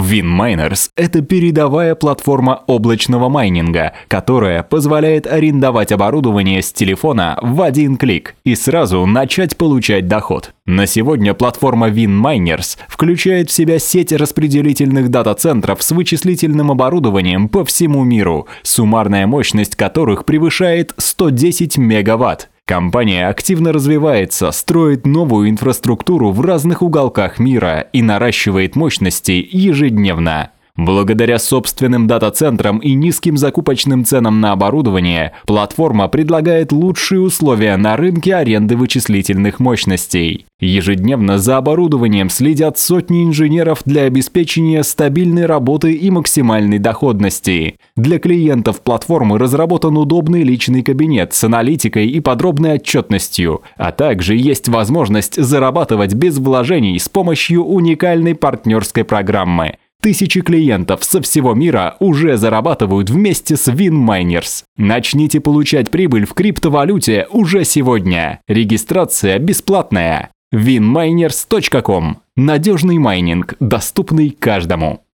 WinMiners – это передовая платформа облачного майнинга, которая позволяет арендовать оборудование с телефона в один клик и сразу начать получать доход. На сегодня платформа WinMiners включает в себя сеть распределительных дата-центров с вычислительным оборудованием по всему миру, суммарная мощность которых превышает 110 мегаватт. Компания активно развивается, строит новую инфраструктуру в разных уголках мира и наращивает мощности ежедневно. Благодаря собственным дата-центрам и низким закупочным ценам на оборудование, платформа предлагает лучшие условия на рынке аренды вычислительных мощностей. Ежедневно за оборудованием следят сотни инженеров для обеспечения стабильной работы и максимальной доходности. Для клиентов платформы разработан удобный личный кабинет с аналитикой и подробной отчетностью, а также есть возможность зарабатывать без вложений с помощью уникальной партнерской программы. Тысячи клиентов со всего мира уже зарабатывают вместе с WinMiners. Начните получать прибыль в криптовалюте уже сегодня. Регистрация бесплатная. winminers.com. Надежный майнинг, доступный каждому.